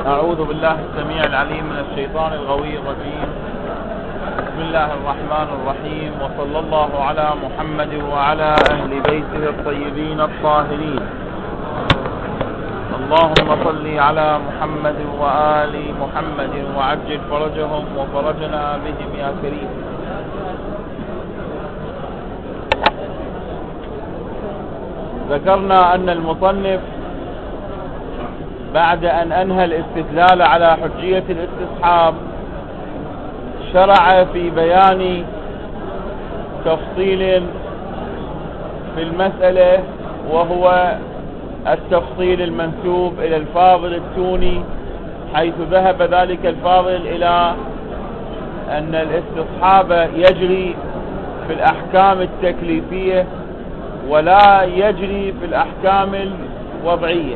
أعوذ بالله السميع العليم من الشيطان الغوي الرجيم. بسم الله الرحمن الرحيم، وصلى الله على محمد وعلى أهل بيته الطيبين الطاهرين. اللهم صل على محمد وآل محمد وعجل فرجهم وفرجنا بهم يا كريم. ذكرنا أن المصنف بعد أن أنهى الاستدلال على حجية الاستصحاب شرع في بيان تفصيل في المسألة، وهو التفصيل المنسوب إلى الفاضل التوني، حيث ذهب ذلك الفاضل إلى أن الاستصحاب يجري في الأحكام التكليفية ولا يجري في الأحكام الوضعية.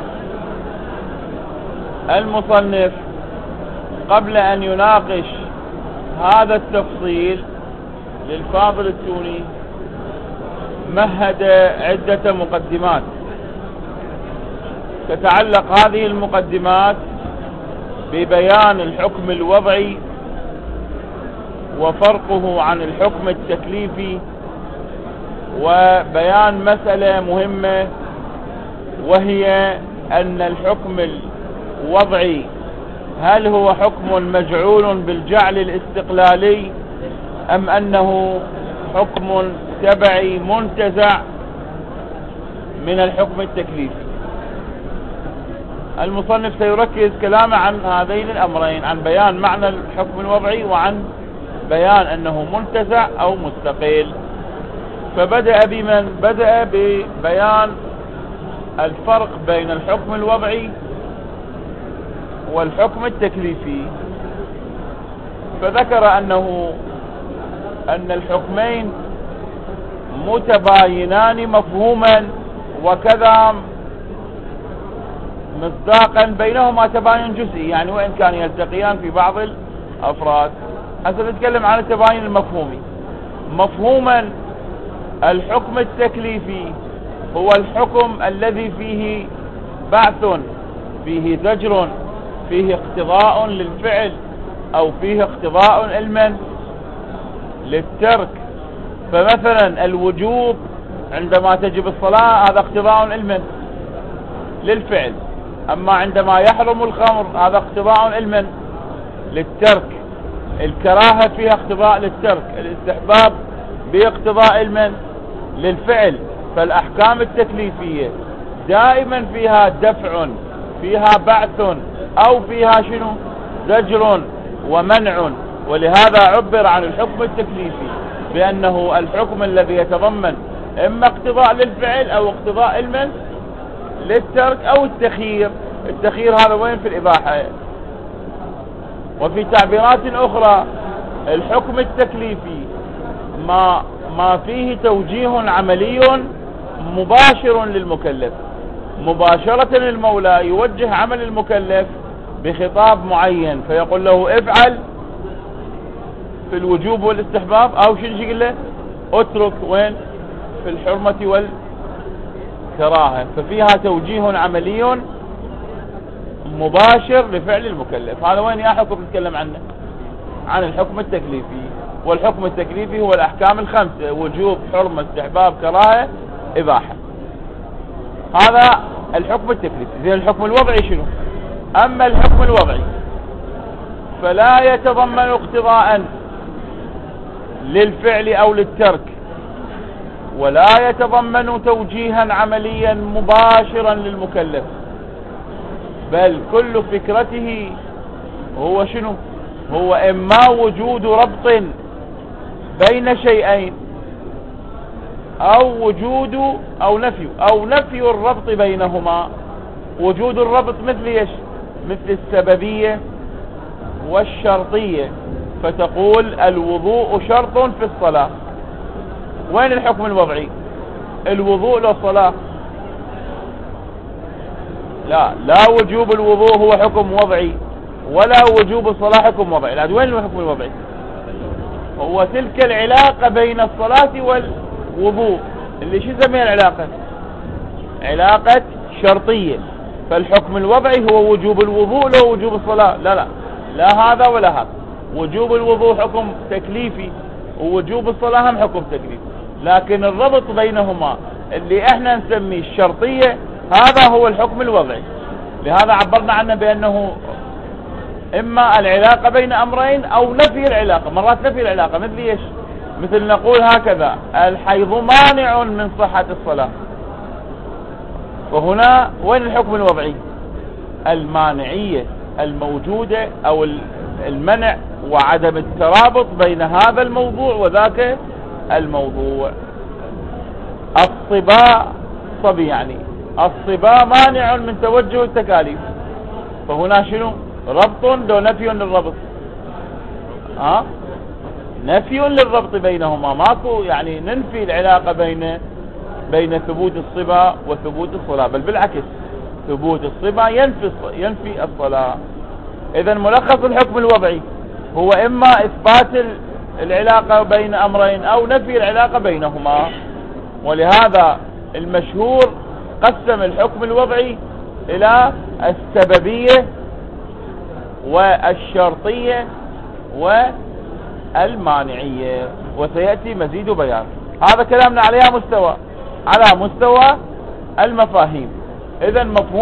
المصنف قبل أن يناقش هذا التفصيل للفاضل التوني مهد عدة مقدمات، تتعلق هذه المقدمات ببيان الحكم الوضعي وفرقه عن الحكم التكليفي، وبيان مسألة مهمة، وهي أن الحكم الوضعي هل هو حكم مجعول بالجعل الاستقلالي أم أنه حكم تبعي منتزع من الحكم التكليفي. المصنف سيركز كلامه عن هذين الأمرين، عن بيان معنى الحكم الوضعي وعن بيان أنه منتزع أو مستقل. فبدأ ببيان الفرق بين الحكم الوضعي والحكم التكليفي، فذكر أن الحكمين متباينان مفهوما، وكذا مصداقا بينهما تباين جزئي، يعني وإن كان يلتقيان في بعض الأفراد. هسه نتكلم عن التباين المفهومي. مفهوما الحكم التكليفي هو الحكم الذي فيه بعث، فيه زجر، فيه اقتضاء للفعل، أو فيه اقتضاء علما للترك. فمثلا الوجوب عندما تجب الصلاة هذا اقتضاء علما للفعل، أما عندما يحرم الخمر هذا اقتضاء علما للترك. الكراهة فيها اقتضاء للترك، الاستحباب باقتضاء علما للفعل. فالأحكام التكليفية دائما فيها دفع، فيها بعث، أو فيها زجر ومنع. ولهذا عبر عن الحكم التكليفي بأنه الحكم الذي يتضمن إما اقتضاء للفعل أو اقتضاء علما للترك أو التخيير. التخيير هذا وين؟ في الإباحة. وفي تعبيرات أخرى الحكم التكليفي ما فيه توجيه عملي مباشر للمكلف، مباشرة المولى يوجه عمل المكلف بخطاب معين، فيقول له افعل في الوجوب والاستحباب، أو شنو يقول له اترك وين؟ في الحرمة والكراهة. ففيها توجيه عملي مباشر لفعل المكلف. هذا وين يا حكم نتكلم عنه؟ عن الحكم التكليفي. والحكم التكليفي هو الأحكام الخمسة: وجوب، حرمة، استحباب، كراهة، إباحة. هذا الحكم التكليفي. زين الحكم الوضعي شنو؟ أما الحكم الوضعي فلا يتضمن اقتضاء للفعل أو للترك، ولا يتضمن توجيها عمليا مباشرا للمكلف، بل كل فكرته هو شنو؟ هو إما وجود ربط بين شيئين، أو نفي الربط بينهما. وجود الربط مثل ايش؟ مثل السببية والشرطية. فتقول الوضوء شرط في الصلاة. وين الحكم الوضعي؟ الوضوء للصلاة. لا وجوب الوضوء هو حكم وضعي، ولا وجوب الصلاة حكم وضعي. لا، وين الحكم الوضعي؟ هو تلك العلاقة بين الصلاة والوضوء اللي شو سميها العلاقة؟ علاقة شرطية. فالحكم الوضعي هو وجوب الوضوء لا وجوب الصلاة. لا هذا ولا هذا. وجوب الوضوء حكم تكليفي ووجوب الصلاة هم حكم تكليفي، لكن الربط بينهما اللي احنا نسميه الشرطية هذا هو الحكم الوضعي. لهذا عبرنا عنه بأنه إما العلاقة بين أمرين أو نفي العلاقة. مرات نفي العلاقة مثل إيش؟ مثل نقول هكذا: الحيض مانع من صحة الصلاة. وهنا وين الحكم الوضعي؟ المانعية الموجودة أو المنع وعدم الترابط بين هذا الموضوع وذاك الموضوع. الصبا صبي، يعني الصبا مانع من توجه التكاليف. فهنا شنو؟ ربط لو نفي للربط؟ نفي للربط بينهما. ماكو يعني ننفي العلاقة بين ثبوت الصبا وثبوت الصلاة، بل بالعكس ثبوت الصبا ينفي الصلاة. إذا ملخص الحكم الوضعي هو إما إثبات العلاقة بين أمرين أو نفي العلاقة بينهما. ولهذا المشهور قسم الحكم الوضعي إلى السببية والشرطية والمانعية، وسيأتي مزيد بيان. هذا كلامنا على مستوى المفاهيم. إذا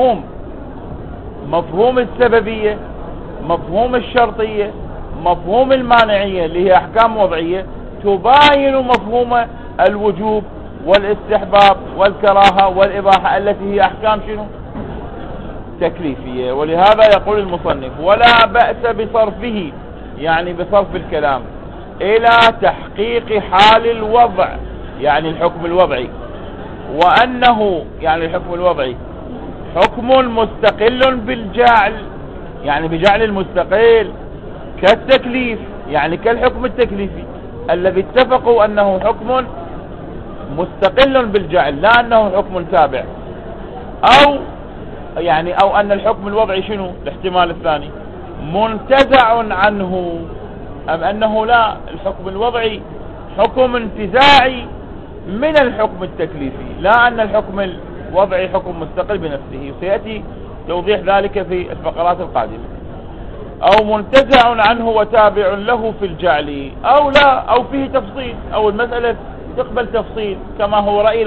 مفهوم السببية، مفهوم الشرطية، مفهوم المانعية اللي هي أحكام وضعية تباين مفهوم الوجوب والاستحباب والكراهة والإباحة التي هي أحكام شنو؟ تكليفية. ولهذا يقول المصنف: ولا بأس بصرفه، يعني بصرف الكلام إلى تحقيق حال الوضع، يعني الحكم الوضعي، وأنه يعني الحكم الوضعي حكم مستقل بالجعل، يعني بجعل المستقل كالتكليف، يعني كالحكم التكليفي الذي اتفقوا أنه حكم مستقل بالجعل لا أنه حكم تابع، أو أن الحكم الوضعي شنو؟ الاحتمال الثاني منتزع عنه، أم أنه لا، الحكم الوضعي حكم انتزاعي من الحكم التكليفي، لا أن الحكم الوضعي حكم مستقل بنفسه. وسيأتي توضيح ذلك في الفقرات القادمة. أو منتزع عنه وتابع له في الجعل، أو لا، أو فيه تفصيل، أو المسألة تقبل تفصيل كما هو رأي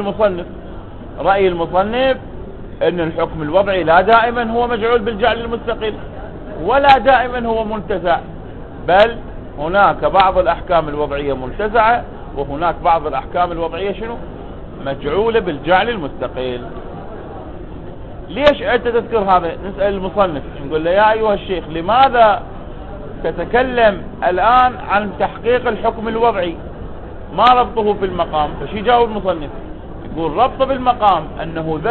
المصنف أن الحكم الوضعي لا دائما هو مجعول بالجعل المستقل ولا دائما هو منتزع، بل هناك بعض الأحكام الوضعية منتزعة وهناك بعض الأحكام الوضعية شنو؟ مجعولة بالجعل المستقل. ليش أنت تذكر هذا؟ نسأل المصنف نقول له: يا أيها الشيخ، لماذا تتكلم الآن عن تحقيق الحكم الوضعي؟ ما ربطه في المقام؟ فشي جاوب المصنف؟ يقول: ربط بالمقام أنه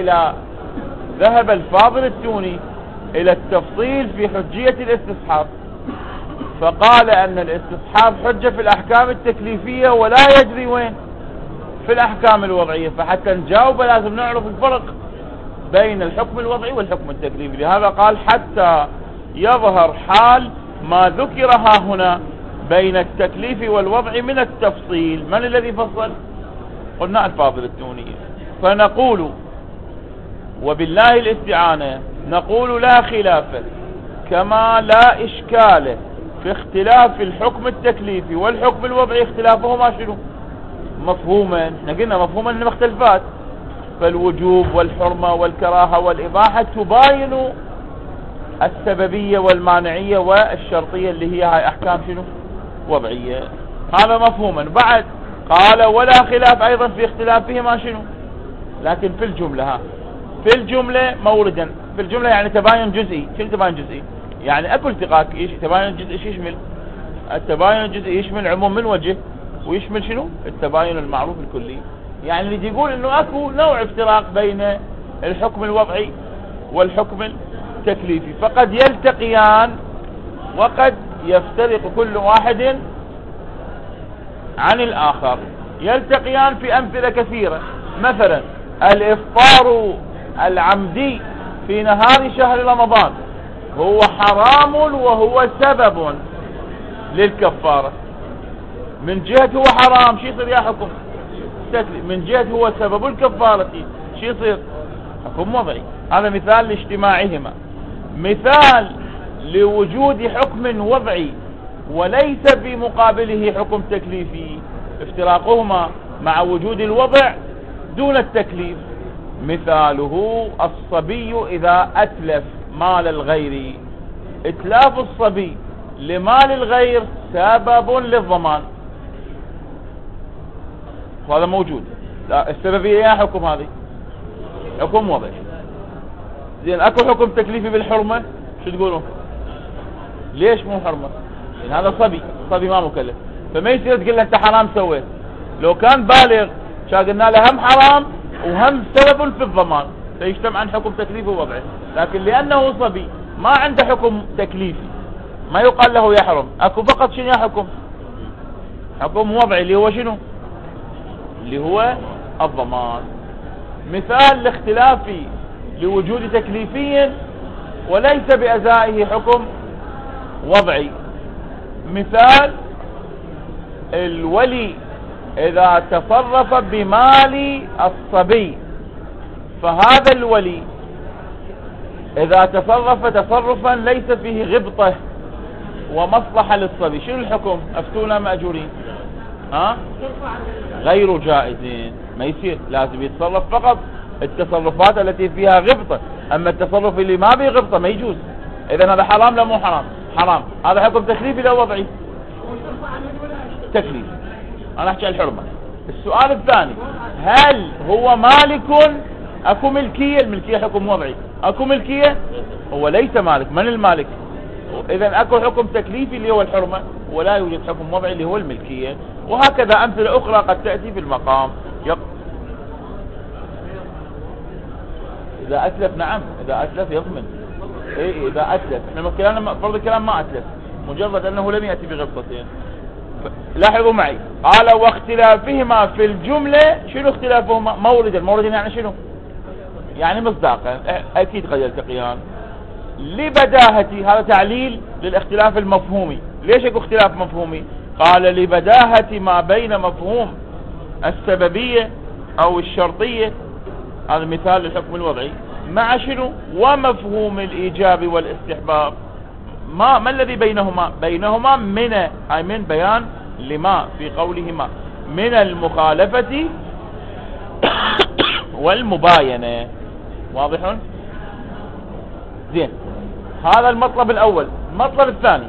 ذهب الفاضل التوني إلى التفصيل في حجية الاستصحاب، فقال أن الاستصحاب حجة في الأحكام التكليفية ولا يجري وين؟ في الأحكام الوضعية. فحتى نجاوب لازم نعرف الفرق بين الحكم الوضعي والحكم التكليفي. لهذا قال: حتى يظهر حال ما ذكرها هنا بين التكليف والوضع من التفصيل. من الذي فصل؟ قلنا الفاضل التوني. فنقول وبالله الاستعانة، نقول: لا خلاف كما لا إشكال في اختلاف الحكم التكليفي والحكم الوضعي، اختلافهما شنو؟ مفهوما. احنا قلنا مفهوما انما اختلفات، فالوجوب والحرمة والكراهة والإباحة تباين السببية والمانعية والشرطية اللي هي هاي أحكام شنو؟ وضعية. هذا مفهوما. بعد قال: ولا خلاف أيضا في اختلافهما شنو؟ لكن في الجملة موردا، في الجملة يعني تباين جزئي. شنو تباين جزئي؟ يعني اكو التقاء. تباين جزئي ايش يشمل؟ التباين الجزئي يشمل عموم من وجه، ويشمل شنو؟ التباين المعروف الكلي. يعني اللي يقول انه اكو نوع افتراق بين الحكم الوضعي والحكم التكليفي، فقد يلتقيان وقد يفترق كل واحد عن الآخر. يلتقيان في أمثلة كثيرة. مثلا الإفطار العمدي في نهار شهر رمضان هو حرام وهو سبب للكفارة. من جهة هو حرام، شو يصير يا حكم؟ من جهة هو سبب الكفارة، شو يصير؟ حكم وضعي. هذا مثال لاجتماعهما. مثال لوجود حكم وضعي وليس في مقابله حكم تكليفي، افتراقهما مع وجود الوضع دون التكليف. مثاله الصبي إذا أتلف مال الغير. إتلاف الصبي لمال الغير سبب للضمان، وهذا موجود. السببية يا حكم، هذه حكم وضعي. زين، اكو حكم تكليفي بالحرمة، شو تقولون؟ ليش مو حرمة؟ يعني هذا صبي ما مكلف، فما يصير تقول له انت حرام سويت. لو كان بالغ كان قلنا له هم حرام وهم سبب في الضمان، فيجتمع عن حكم تكليفي ووضعي. لكن لانه صبي ما عنده حكم تكليفي ما يقال له يحرم، اكو فقط شنو حكم وضعي اللي هو شنو؟ اللي هو الضمان. مثال لاختلاف لوجود تكليفي وليس بأزائه حكم وضعي. مثال الولي إذا تصرف بمال الصبي، فهذا الولي إذا تصرف تصرفا ليس فيه غبطة ومصلحة للصبي، شنو الحكم؟ أفتونا مأجورين. غير جائزين، ما يصير، لازم يتصرف فقط التصرفات التي فيها غبطة، أما التصرف اللي ما فيه غبطة ما يجوز. إذن هذا حرام لا مو حرام؟ حرام. هذا حكم تكليفي لا وضعي؟ تكليفي. أنا أحكي عن الحرمة. السؤال الثاني، هل هو مالك؟ أكو ملكية؟ الملكية حكم وضعي. أكو ملكية؟ هو ليس مالك. من المالك؟ إذن أكو حكم تكليفي اللي هو الحرمة، ولا يوجد حكم وضعي اللي هو الملكية. وهكذا أمثلة أخرى قد تأتي في المقام. إذا أتلف، نعم، إذا أتلف يضمن. إذا أتلف، احنا فرض الكلام ما أتلف، مجرد أنه لم يأتي بغبطتين. لاحظوا معي، قال واختلافهما في الجملة. شنو اختلافهما؟ موردا يعني شنو؟ يعني مصداقا، أكيد قد يلتقيان. لبداهة، هذا تعليل للاختلاف المفهومي. ليش اكو اختلاف مفهومي؟ قال لبداهة ما بين مفهوم السببية أو الشرطية، هذا مثال للحكم الوضعي، مع شنو؟ ومفهوم الإيجاب والاستحباب. ما الذي بينهما من بيان لما في قولهما من المخالفة والمباينة. واضح؟ زين، هذا المطلب الأول. المطلب الثاني،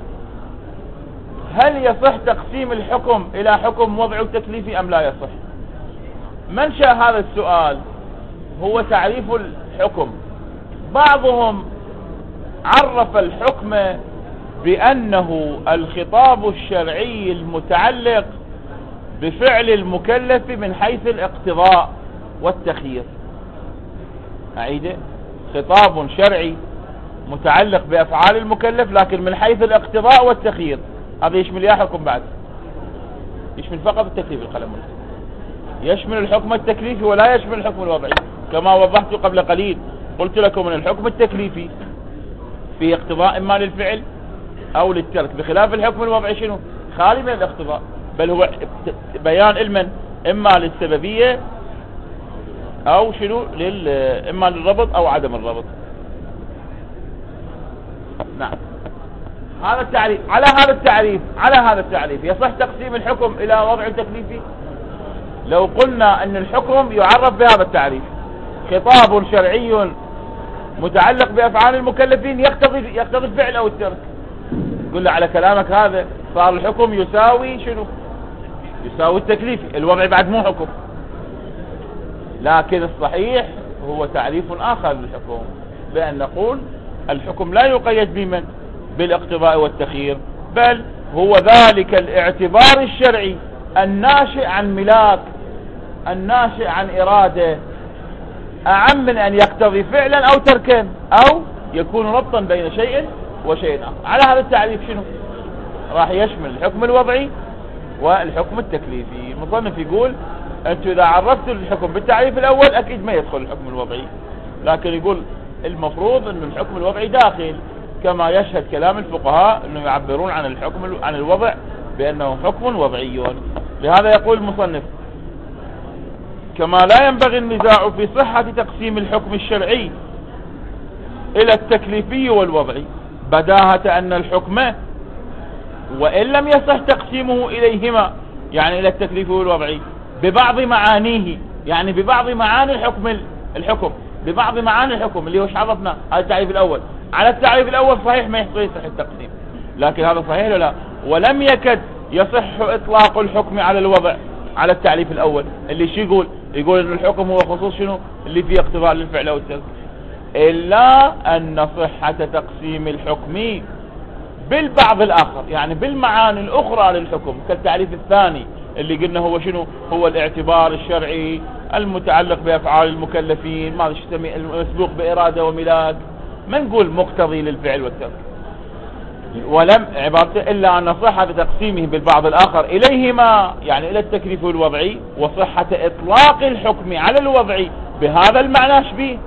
هل يصح تقسيم الحكم إلى حكم وضعي وتكليفي أم لا يصح؟ منشأ هذا السؤال هو تعريف الحكم. بعضهم عرف الحكم بأنه الخطاب الشرعي المتعلق بفعل المكلف من حيث الاقتضاء والتخيير. أعيده، خطاب شرعي متعلق بأفعال المكلف لكن من حيث الاقتضاء والتخيير. هذا يشمل يا حكم بعد، يشمل فقط التكليف القلم، يشمل الحكم التكليفي ولا يشمل الحكم الوضعي. كما وضحت قبل قليل، قلت لكم من الحكم التكليفي في اقتضاء إما للفعل أو للترك، بخلاف الحكم الوضعي شنو؟ خالي من الاقتضاء، بل هو بيان علما إما للسببية أو شنو إما للربط أو عدم الربط. نعم، هذا التعريف. على هذا التعريف يصح تقسيم الحكم إلى وضع تكليفي. لو قلنا أن الحكم يعرف بهذا التعريف، خطاب شرعي متعلق بأفعال المكلفين يقتضي الفعل أو الترك، قلنا على كلامك هذا صار الحكم يساوي شنو؟ يساوي التكليفي. الوضع بعد مو حكم، لكن الصحيح هو تعريف آخر للحكم، بأن نقول الحكم لا يقيد بمن؟ بالاقتضاء والتخيير، بل هو ذلك الاعتبار الشرعي الناشئ عن ملاك، الناشئ عن إرادة، أعم من أن يقتضي فعلا أو تركا أو يكون ربطا بين شيء وشيء آخر. على هذا التعريف شنو راح يشمل الحكم الوضعي والحكم التكليفي. المصنف يقول أنتم إذا عرفتوا الحكم بالتعريف الأول أكيد ما يدخل الحكم الوضعي، لكن يقول المفروض أن الحكم الوضعي داخل، كما يشهد كلام الفقهاء أنه يعبرون عن الوضع بأنه حكم وضعي. لهذا يقول المصنف كما لا ينبغي النزاع في صحة تقسيم الحكم الشرعي إلى التكليفي والوضعي، بداهة أن الحكم وإن لم يصح تقسيمه إليهما، يعني إلى التكليفي والوضعي، ببعض معانيه، يعني ببعض معاني الحكم ببعض معاني الحكم اللي هو عرفنا. هذا التعريف الأول. على التعريف الأول صحيح ما يصح التقسيم، لكن هذا صحيح ولا لا؟ ولم يكد يصح إطلاق الحكم على الوضع على التعريف الأول، اللي شو يقول إن الحكم هو خصوص شنو اللي فيه اقتضاء للفعل أو الترك، إلا أن صحة تقسيم الحكم بالبعض الآخر، يعني بالمعاني الأخرى للحكم، كالتعريف الثاني اللي قلنا هو شنو، هو الاعتبار الشرعي المتعلق بأفعال المكلفين، ما يسميه المسبوق بإرادة وملاك، ما نقول مقتضي للفعل والترك. ولم عبارته إلا أن صحة تقسيمه بالبعض الآخر إليهما، يعني إلى التكليف والوضعي، وصحة إطلاق الحكم على الوضعي بهذا المعنى شبيه،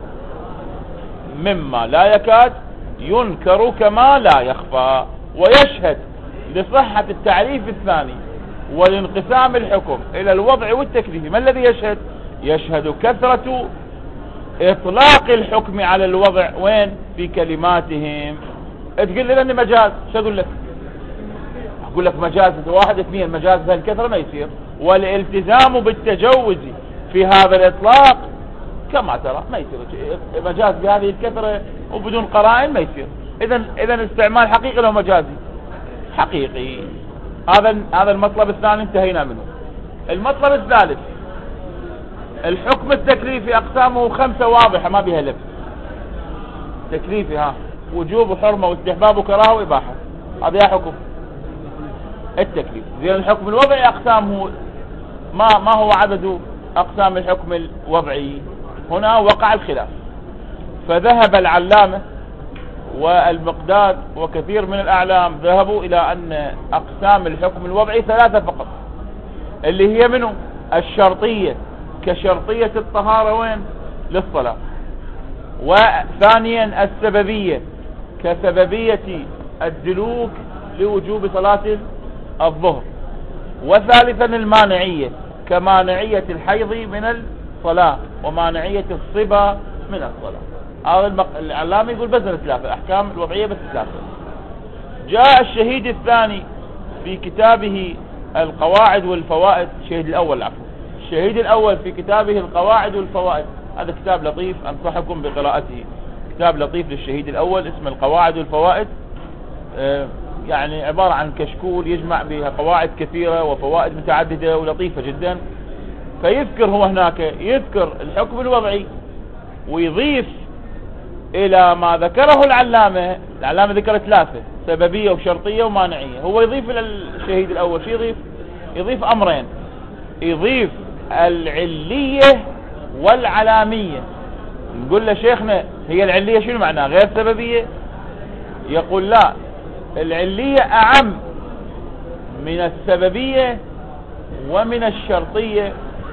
مما لا يكاد ينكر كما لا يخفى. ويشهد لصحة التعريف الثاني والانقسام الحكم إلى الوضع والتكليف، ما الذي يشهد؟ يشهد كثرة إطلاق الحكم على الوضع وين؟ في كلماتهم. تقول لي لأني مجاز، شو أقول لك؟ أقول لك مجاز واحد اثنين، مجاز بهالكثرة ما يصير. والالتزام بالتجوز في هذا الإطلاق كما ترى ما يصير مجاز بهذه الكثرة وبدون قرائن، ما يصير. إذا استعمال حقيقي لو مجازي حقيقي. هذا المطلب الثاني انتهينا منه. المطلب الثالث، الحكم التكليفي أقسامه 5 واضحة ما بها لبس. تكليفي وجوب وحرمة واستحباب وكراهة وإباحة، هذا يا حكم التكليف. زين الحكم الوضعي أقسامه ما هو عدد أقسام الحكم الوضعي؟ هنا وقع الخلاف، فذهب العلامة والمقداد وكثير من الأعلام ذهبوا إلى أن أقسام الحكم الوضعي 3 فقط، اللي هي منه الشرطية كشرطية الطهارة وين؟ للصلاة. وثانيا السببية كسببية الدلوك لوجوب صلاة الظهر. وثالثا المانعية كمانعية الحيض من الصلاة ومانعية الصبا من الصلاة. هذا العلامة يقول بس 3 أحكام الوضعية بس 3. جاء الشهيد الثاني في كتابه القواعد والفوائد، الشهيد الأول عفوا، الشهيد الأول في كتابه القواعد والفوائد، هذا كتاب لطيف أنصحكم بقراءته، كتاب لطيف للشهيد الأول اسمه القواعد والفوائد، يعني عبارة عن كشكول يجمع بها قواعد كثيرة وفوائد متعددة ولطيفة جدا. فيذكر هو هناك يذكر الحكم الوضعي ويضيف إلى ما ذكره العلامة ذكر 3 سببية وشرطية ومانعية، هو يضيف إلى الشهيد الأول شو يضيف أمرين، يضيف العلية والعلامية. نقول له شيخنا هي العلية شنو معناها غير سببية؟ يقول لا، العلية أعم من السببية ومن الشرطية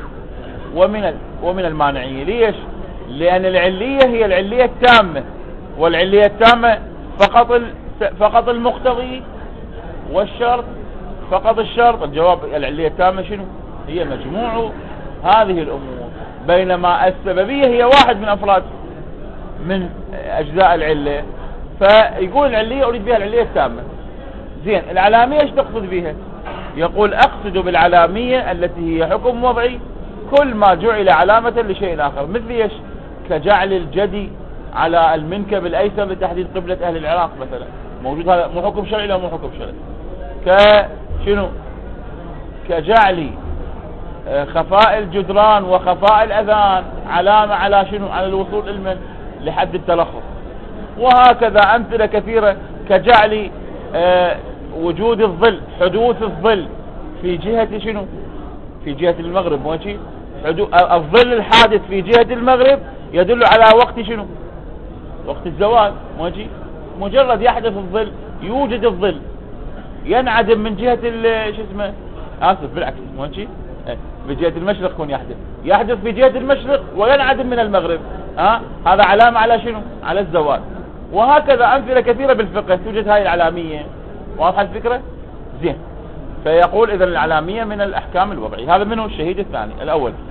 ومن المانعية. ليش؟ لأن العلية هي العلية التامة، والعلية التامة فقط المقتضي، والشرط فقط الشرط. الجواب العلية التامة شنو؟ هي مجموع هذه الأمور، بينما السببية هي واحد من أفراد من أجزاء العلة. فيقول العلية أريد بها العلية التامة. زين العلامية ايش تقصد بها؟ يقول أقصد بالعلامية التي هي حكم وضعي كل ما جعل علامة لشيء آخر، مثل ايش؟ كجعل الجدي على المنكب الأيسر لتحديد قبلة أهل العراق مثلا، موجود هذا مو حكم شرعي لا مو حكم شرعي. كشنو؟ كجعل خفاء الجدران وخفاء الأذان علامة على شنو؟ على الوصول المن لحد التلخص. وهكذا أمثلة كثيرة، كجعل وجود الظل، حدوث الظل في جهة شنو؟ في جهة المغرب. ماشي؟ الظل الحادث في جهة المغرب يدل على وقت شنو؟ وقت الزوال. ماشي؟ مجرد يحدث الظل، يوجد الظل ينعدم من جهة شو اسمه، آسف بالعكس، ماشي؟ بجهة المشرق يكون يحدث في جهة المشرق وينعدم من المغرب. هذا علامة على شنو؟ على الزوال. وهكذا أمثلة كثيرة بالفقه توجد هاي العلامية. واضحة الفكرة؟ زين. فيقول إذن العلامية من الأحكام الوضعية. هذا منه الشهيد الثاني الأول.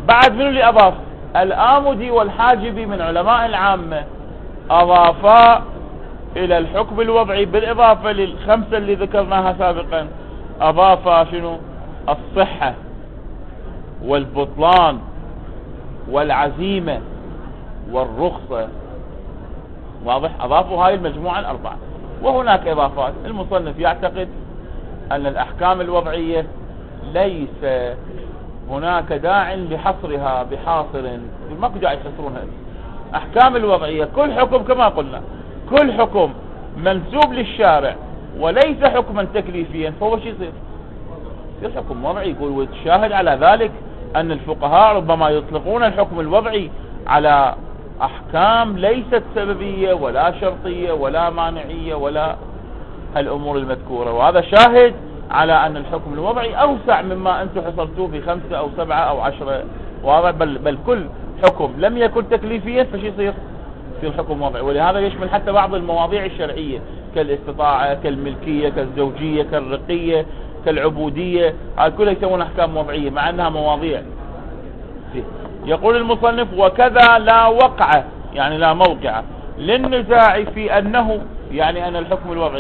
بعد منو اللي أضاف؟ الآمدي والحاجبي من علماء العامة أضافا إلى الحكم الوضعي بالإضافة للخمسة اللي ذكرناها سابقا، أضافا شنو؟ الصحة والبطلان والعزيمة والرخصة. واضح؟ أضافوا هاي المجموعة الأربعة. وهناك إضافات. المصنف يعتقد أن الأحكام الوضعية ليس هناك داع لحصرها بحاصر، ما كنت يحصرونها. أحكام الوضعية كل حكم كما قلنا، كل حكم منسوب للشارع وليس حكما تكليفيا فهو شيء يصير حكم وضعي. يقول والشاهد على ذلك أن الفقهاء ربما يطلقون الحكم الوضعي على أحكام ليست سببية ولا شرطية ولا مانعية ولا الأمور المذكورة، وهذا شاهد على أن الحكم الوضعي أوسع مما أنتم حصرتوه في 5 أو 7 أو 10. بل كل حكم لم يكن تكليفيا فشي يصير حكم وضعي. ولهذا يشمل حتى بعض المواضيع الشرعية كالاستطاعة كالملكية كالزوجية كالرقية كالعبودية، هذه كلها يسمون أحكام وضعية مع أنها مواضيع. يقول المصنف وكذا لا وقع يعني لا موقع للنزاع في أنه يعني أن الحكم الوضعي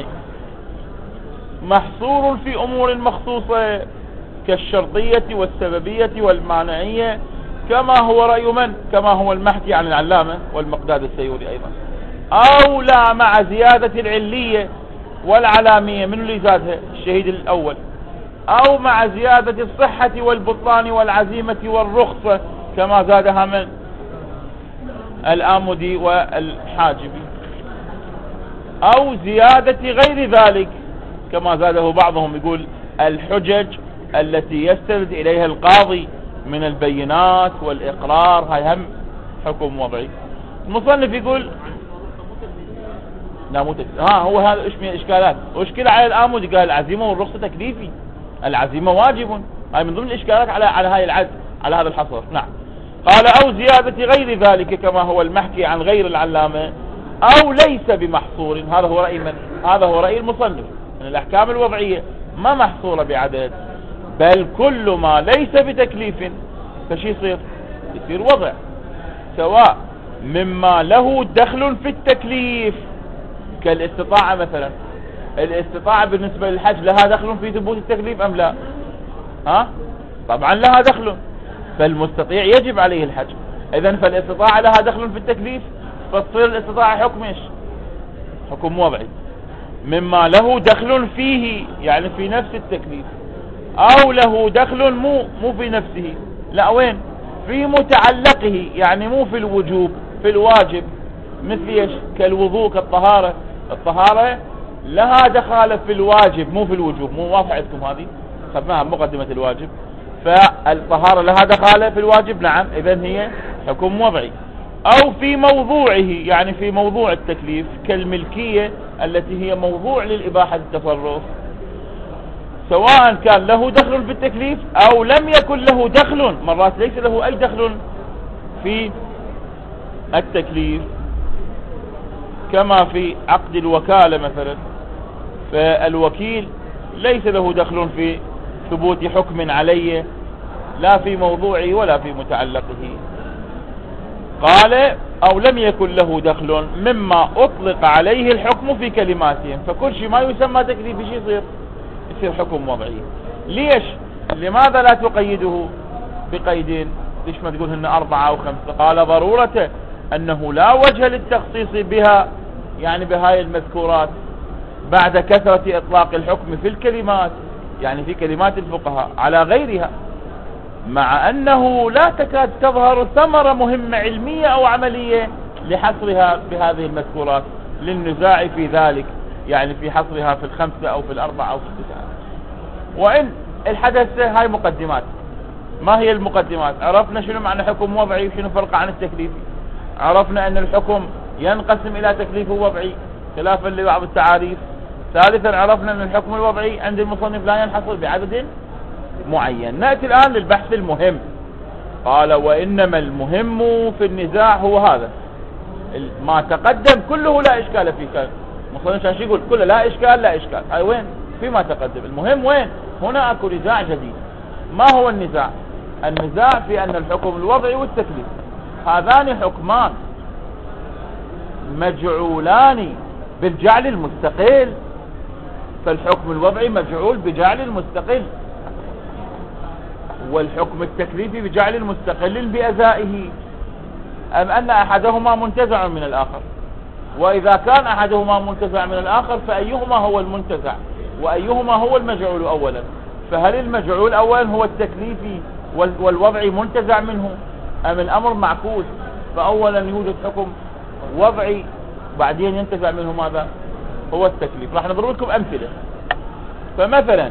محصور في أمور مخصوصة كالشرطية والسببية والمانعية كما هو رأي من؟ كما هو المحكي عن العلامة والمقداد السيوري أيضا، أو لا مع زيادة العلية والعلامية من اللي زادها الشهيد الأول، أو مع زيادة الصحة والبطلان والعزيمة والرخصة كما زادها من الآمدي والحاجبي، أو زيادة غير ذلك كما زاده بعضهم يقول الحجج التي يستند إليها القاضي من البينات والإقرار، هاي هم حكم وضعي. المصنف يقول لا مو هو هذا ايش من الاشكالات واشكال على الآمدي، قال العزيمة والرخصة تكليفي، العزيمة واجب، هاي من ضمن الاشكالات على هاي العد على هذا الحصر. نعم. قال أو زيادة غير ذلك كما هو المحكي عن غير العلامة، أو ليس بمحصور. هذا هو رأي من؟ هذا هو رأي المصنف أن الأحكام الوضعية ما محصورة بعدد، بل كل ما ليس بتكليف فشي يصير وضع، سواء مما له دخل في التكليف كالاستطاعة مثلا. الاستطاعة بالنسبة للحج لها دخل في ثبوت التكليف أم لا؟ طبعا لها دخل، فالمستطيع يجب عليه الحج. إذن فالاستطاعة لها دخل في التكليف، فتصير الاستطاعة حكم ايش؟ حكم وضعي. مما له دخل فيه يعني في نفس التكليف، أو له دخل مو في نفسه، لا وين؟ في متعلقه، يعني مو في الوجوب، في الواجب. مثل ايش؟ كالوضوء كالطهارة. الطهارة لها دخالة في الواجب مو في الوجوب، مو واضح عندكم هذه خذناها مقدمة الواجب. فالطهارة لها دخالة في الواجب، نعم، إذن هي حكم وضعي. أو في موضوعه يعني في موضوع التكليف كالملكية التي هي موضوع للإباحة التصرف، سواء كان له دخل في التكليف أو لم يكن له دخل، مرات ليس له أي دخل في التكليف، كما في عقد الوكالة مثلا، فالوكيل ليس له دخل في ثبوت حكم عليه لا في موضوعه ولا في متعلقه. قال أو لم يكن له دخل مما أطلق عليه الحكم في كلماتهم، فكل شيء ما يسمى تكليفي شيء يصير حكم وضعي. ليش؟ لماذا لا تقيده بقيدين؟ ليش ما تقول هن 4 أو 5؟ قال ضرورة أنه لا وجه للتخصيص بها يعني بهاي المذكورات بعد كثرة إطلاق الحكم في الكلمات، يعني في كلمات الفقهاء على غيرها، مع أنه لا تكاد تظهر ثمرة مهمة علمية أو عملية لحصرها بهذه المذكورات للنزاع في ذلك، يعني في حصرها في 5 أو في 4 أو في 9. وإن الحدث هاي مقدمات. ما هي المقدمات؟ عرفنا شنو معنى حكم وضعي وشنو فرقه عن التكليفي. عرفنا أن الحكم ينقسم إلى تكليف وضعي خلافا لبعض التعاريف. ثالثا عرفنا أن الحكم الوضعي عند المصنف لا ينحصر بعدد معين. نأتي الآن للبحث المهم. قال وإنما المهم في النزاع هو هذا ما تقدم كله لا إشكال فيه. كان مصنف شو يقول؟ كله لا إشكال لا إشكال. هاي وين؟ فيما تقدم. المهم وين؟ هنا أكو نزاع جديد. ما هو النزاع؟ النزاع في أن الحكم الوضعي والتكليف هذان حكمان مجعولان بالجعل المستقل، فالحكم الوضعي مجعول بجعل المستقل، والحكم التكليفي بجعل مستقل بأزائه، أم أن أحدهما منتزع من الآخر؟ وإذا كان أحدهما منتزع من الآخر فأيهما هو المنتزع وأيهما هو المجعول أولا؟ فهل المجعول أولا هو التكليفي والوضعي منتزع منه، أم الأمر معكوس؟ فأولا يوجد حكم وضعي بعدين ينتزع منه ماذا؟ هو التكليف. راح نضرب لكم أمثلة. فمثلا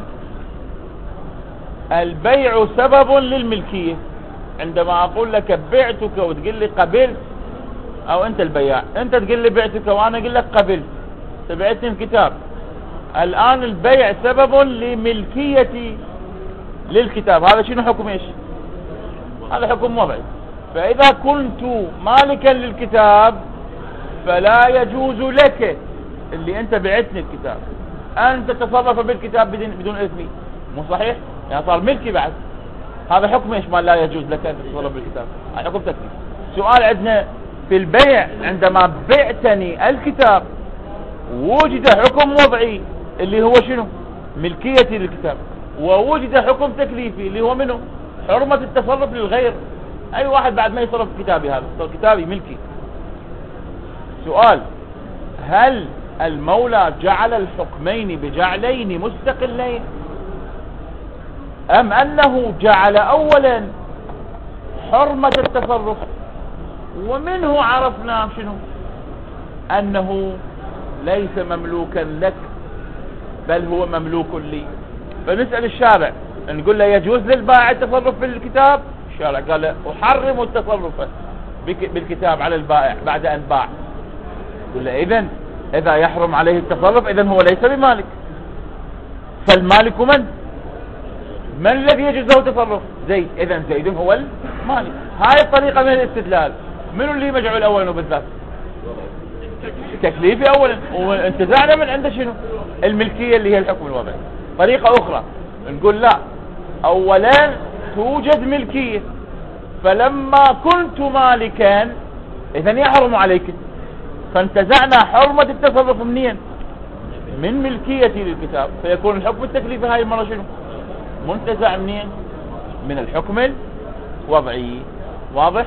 البيع سبب للملكية، عندما أقول لك بعتك وتقول لي قبلت، أو أنت البياع أنت تقول لي بعتك وأنا أقول لك قبلت، تبعتني الكتاب، الآن البيع سبب لملكيتي للكتاب، هذا شنو حكم إيش؟ هذا حكم وضعي. فإذا كنت مالكا للكتاب فلا يجوز لك اللي أنت بعتني الكتاب أن تتصرف بالكتاب بدون إذني، مو صحيح؟ يعني صار ملكي بعد. هذا حكم إيش؟ ما لا يجوز لك أن تتصرف بالكتاب، هذا حكم تكليف. سؤال عندنا في البيع، عندما بعتني الكتاب وجد حكم وضعي اللي هو شنو؟ ملكيتي للكتاب، ووجد حكم تكليفي اللي هو منه حرمة التصرف للغير. أي واحد بعد ما يصرف كتابي هذا صار كتابي ملكي. سؤال: هل المولى جعل الحكمين بجعلين مستقلين، أم أنه جعل أولا حرمة التصرف ومنه عرفنا شنو؟ أنه ليس مملوكا لك بل هو مملوك لي. فنسأل الشارع نقول له يجوز للبائع التصرف في الكتاب؟ الشارع قال له أحرم التصرف بالكتاب على البائع بعد أن باع. يقول له إذا يحرم عليه التصرف إذن هو ليس بمالك. فالمالك من الذي يجوز له التصرف؟ زيد. إذن زيد هو المالك. هاي الطريقة من الاستدلال. منو اللي مجعول أولا وبالذات؟ تكليفي أولا، وانتزعنا من عنده شنو؟ الملكية اللي هي الحكم الوضعي. طريقة أخرى نقول لا، أولا توجد ملكية، فلما كنت مالكا إذن يحرم عليك، فانتزعنا حرمة التصرف منين؟ من ملكيتي للكتاب، فيكون الحكم التكليفي هاي المرة شنو؟ منتزع منين؟ من الحكم الوضعي. واضح؟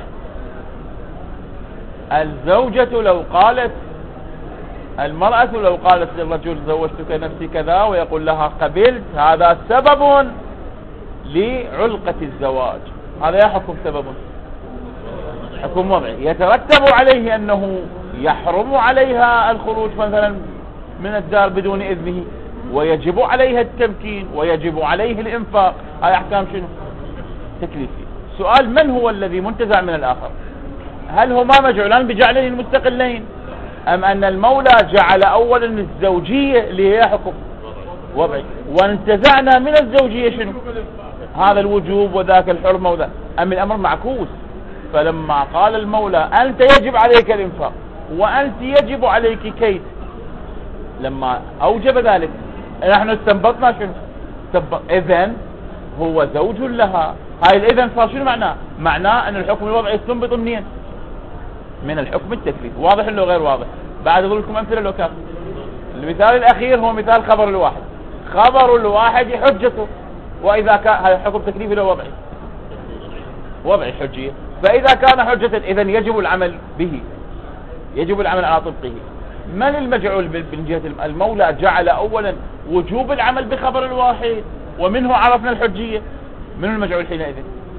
الزوجة لو قالت، المرأة لو قالت للرجل زوجتك نفسي كذا ويقول لها قبلت، هذا سبب لعلقة الزواج. هذا يا حكم سبب؟ حكم وضعي يترتب عليه أنه يحرم عليها الخروج مثلا من الدار بدون إذنه، ويجب عليها التمكين، ويجب عليه الإنفاق. هاي أحكام شنو؟ تكليفي. سؤال: من هو الذي منتزع من الآخر؟ هل هما مجعولان بجعلين المستقلين، أم أن المولى جعل أولا الزوجية اللي هي حكم وضعي وانتزعنا من الزوجية شنو؟ هذا الوجوب وذاك الحرمة وذاك، أم الأمر معكوس؟ فلما قال المولى أنت يجب عليك الإنفاق وأنت يجب عليك كيد، لما أوجب ذلك نحن استنبطنا شنو؟ إذن هو زوج لها. هاي الإذن صار شنو معناه؟ معناه أن الحكم الوضعي يستنبط منين؟ من الحكم التكليفي. واضح ولا غير واضح؟ بعد أقول لكم أمثلة لو كان. المثال الأخير هو مثال خبر الواحد. خبر الواحد حجته، وإذا كان هذا حكم تكليفي لو وضعي؟ وضعي حجية. فإذا كان حجة إذن يجب العمل به، يجب العمل على طبقه. من المجعول من جهة المولى؟ جعل أولا وجوب العمل بخبر الواحد ومنه عرفنا الحجية. من المجعول حينئذ؟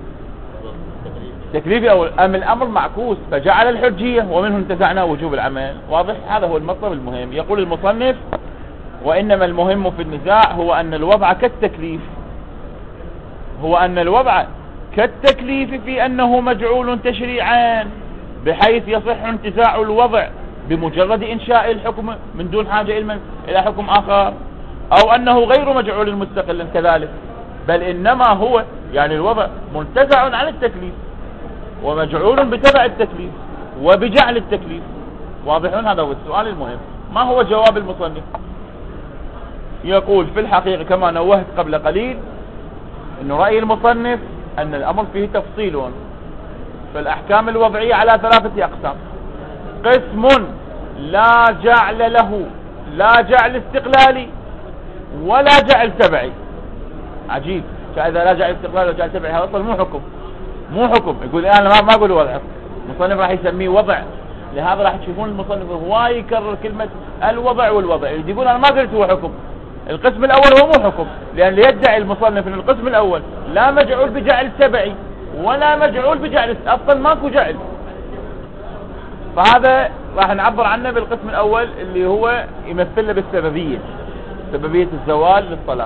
تكليفي أول، أم الأمر معكوس فجعل الحجية ومنه انتزعنا وجوب العمل. واضح؟ هذا هو المطلب المهم. يقول المصنف: وإنما المهم في النزاع هو أن الوضع كالتكليف، هو أن الوضع كالتكليف في أنه مجعول تشريعان بحيث يصح انتزاع الوضع بمجرد إنشاء الحكم من دون حاجة إلى حكم آخر، أو أنه غير مجعول مستقلا كذلك، بل إنما هو يعني الوضع منتزع عن التكليف ومجعول بتبع التكليف وبجعل التكليف. واضحون؟ هذا هو السؤال المهم. ما هو جواب المصنف؟ يقول: في الحقيقة كما نوهت قبل قليل أن رأي المصنف أن الأمر فيه تفصيل. فالأحكام الوضعية على 3 أقسام: قسم لا جعل له، لا جعل استقلالي ولا جعل تبعي. عجيب، إذا لا جعل استقلالي ولا جعل تبعي هذا أصلا مو حكم. يقول أنا ما أقول وضع، المصنف راح يسميه وضع. لهذا راح تشوفون المصنف هواي يكرر كلمة الوضع والوضع، يقول أنا ما قلت هو حكم. القسم الأول هو مو حكم، لأن يدعي المصنف أن القسم الأول لا مجعول بجعل تبعي ولا مجعول بجعل، أصلا ماكو جعل. فهذا راح نعبر عنه بالقسم الأول اللي هو يمثله بالسببية، سببية الزوال للصلاة.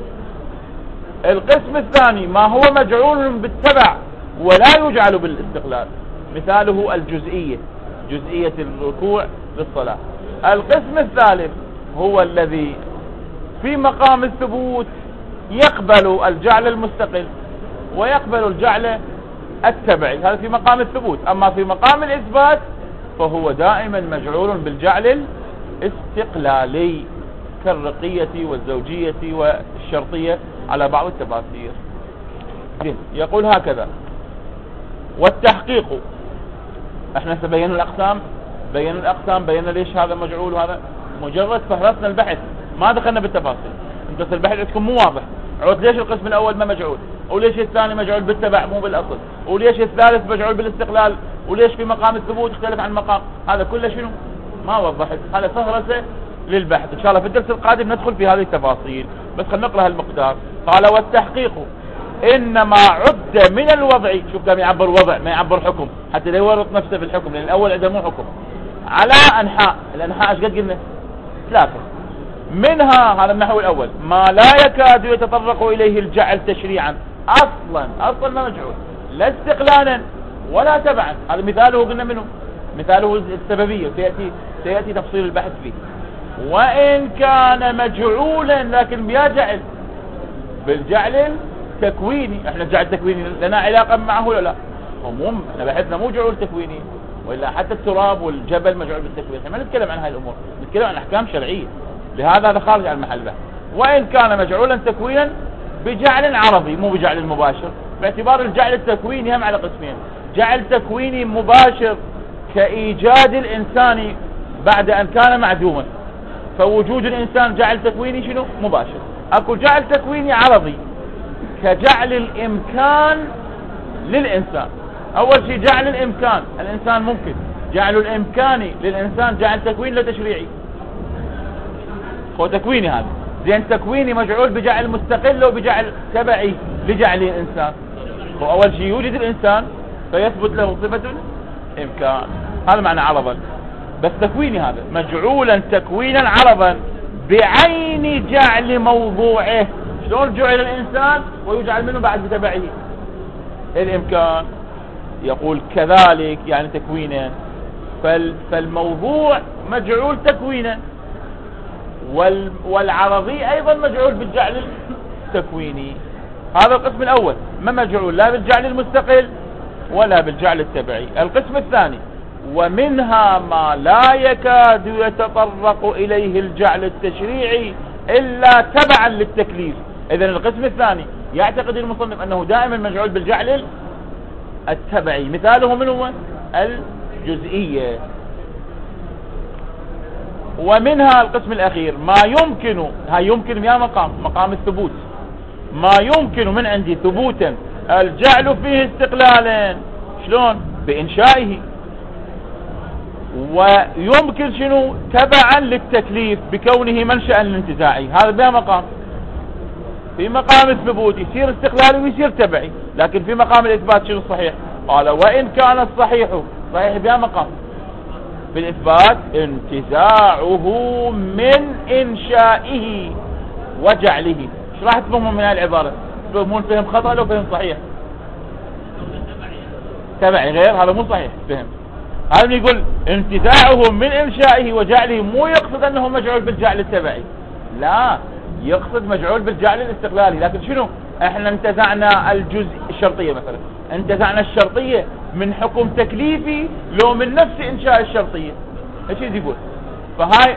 القسم الثاني ما هو مجعول بالتبع ولا يجعل بالاستقلال، مثاله الجزئية، جزئية الركوع للصلاة. القسم الثالث هو الذي في مقام الثبوت يقبل الجعل المستقل ويقبل الجعل التبعي، هذا في مقام الثبوت. أما في مقام الإثبات فهو دائما مجعول بالجعل الاستقلالي كالرقية والزوجية والشرطية على بعض التفاسير. يقول هكذا: والتحقيق، احنا سبينا الأقسام، بينا ليش هذا مجعول وهذا، مجرد فهرسنا البحث ما دخلنا بالتفاصيل. انت البحث عندكم مو واضح، عرفت ليش القسم الأول ما مجعول، وليش الثاني مجعول بالتبع مو بالأصل، وليش الثالث مجعول بالاستقلال، وليش في مقام الثبوت اختلف عن مقام، هذا كله شنو ما وضحت. هذا فهرسة للبحث. ان شاء الله في الدرس القادم ندخل في هذه التفاصيل، بس خلينا نقرأ المقدار. قال: والتحقيق انما عد من الوضع. شوف كم يعبر وضع ما يعبر حكم، حتى لا يورط نفسه في الحكم، لان الاول عنده مو حكم. على انحاء، الانحاء ايش قد قلنا؟ 3. منها، هذا النحو الاول، ما لا يكاد يتطرق اليه الجعل تشريعا، اصلا ما مجعول لا استقلالا ولا تبعا. هذا مثاله قلنا منه، مثاله السببية، سيأتي تفصيل البحث فيه. وإن كان مجعولا، لكن بيا جعل بالجعل التكويني. احنا الجعل التكويني لنا علاقة معه ولا لا؟ عموم احنا بحثنا مو جعول تكويني، وإلا حتى التراب والجبل مجعول بالتكوين. احنا ما نتكلم عن هاي الأمور، نتكلم عن أحكام شرعية، لهذا هذا خارج عن محل بحث. وإن كان مجعولا تكوينا بجعل عرضي مو بجعل مباشر، باعتبار الجعل التكويني هم على قسمين: جعل تكويني مباشر كإيجاد الإنسان بعد أن كان معدوما، فوجود الإنسان جعل تكويني شنو مباشر. أكو جعل تكويني عرضي كجعل الإمكان للإنسان. أول شيء جعل الإمكان، الإنسان ممكن، جعل الإمكاني للإنسان جعل تكوين لا تشريعي، هو تكويني. هذا زين تكويني مجعول بجعل مستقل وبجعل تبعي لجعل الإنسان. هو أول شيء يوجد الإنسان فيثبت له صفة إمكان، هذا معنى عرضا. بس تكويني هذا مجعولا تكوينا عرضا بعين جعل موضوعه. شلون جعل الإنسان ويجعل منه بعد بتبعه الإمكان؟ يقول كذلك يعني تكوينا، فالموضوع مجعول تكوينا، والعرضي أيضا مجعول بالجعل التكويني. هذا القسم الأول، ما مجعول لا بالجعل المستقل ولا بالجعل التبعي. القسم الثاني: ومنها ما لا يكاد يتطرق إليه الجعل التشريعي إلا تبعا للتكليف. إذن القسم الثاني يعتقد المصنف أنه دائما مجعول بالجعل التبعي، مثاله من هو؟ الجزئية. ومنها القسم الأخير ما يمكن، هاي يمكن يا مقام الثبوت، ما يمكن من عندي ثبوتا الجعل فيه استقلالا. شلون؟ بإنشائه. ويمكن شنو؟ تبعا للتكليف بكونه منشأ للانتزاعي. هذا بها مقام، في مقام الثبوت يصير استقلالي ويصير تبعي، لكن في مقام الإثبات شنو الصحيح؟ قال: وإن كان الصحيح، صحيح بها مقام بالإثبات انتزاعه من إنشائه وجعله. شو راح تفهمون من هذه العبارة؟ تفهمون فهم خطأ لو فهم صحيح؟ تبعي غير، هذا مو صحيح فهم. هذا يقول انتزاعه من إنشائه وجعله، مو يقصد أنه مجعول بالجعل التبعي، لا، يقصد مجعول بالجعل الاستقلالي. لكن شنو؟ احنا انتزعنا الجزء الشرطية مثلا، انتزعنا الشرطية من حكم تكليفي لو من نفس إنشاء الشرطية. ايش يقول؟ فهاي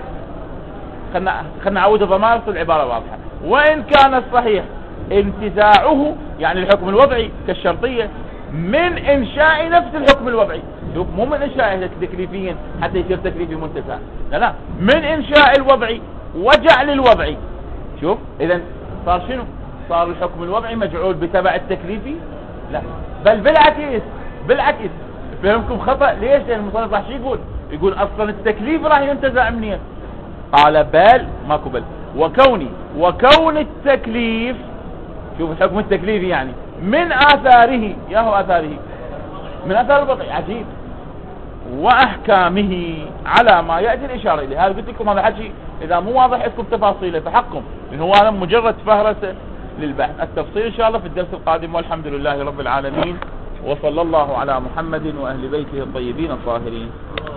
خلنا نعود الضمائر، العبارة واضحة. وإن كان الصحيح انتزاعه يعني الحكم الوضعي كالشرطية من إنشاء نفس الحكم الوضعي. شوف، مو من إنشاء تكليفيا حتى يصير تكليفي منتفع، لا، من إنشاء الوضعي وجعل الوضعي. شوف، إذا صار شنو؟ صار الحكم الوضعي مجعول بتبع التكليفي؟ لا، بل بالعكس. فهمكم خطأ. ليش؟ لأن المصنف راح شو يقول أصلا التكليف راح ينتزع منين؟ قال بل، ماكو بل، وكون التكليف، شوف الحكم التكليفي يعني من آثاره، ياهو آثاره، من آثار الوضع، عجيب، وأحكامه على ما يأتي الإشارة إليه. هذا قلت لكم هذا حكي إذا مو واضح اسكم تفاصيله فحقكم، لأن هو هذا مجرد فهرسة للبحث. التفصيل إن شاء الله في الدرس القادم، والحمد لله رب العالمين، وصلى الله على محمد وأهل بيته الطيبين الطاهرين.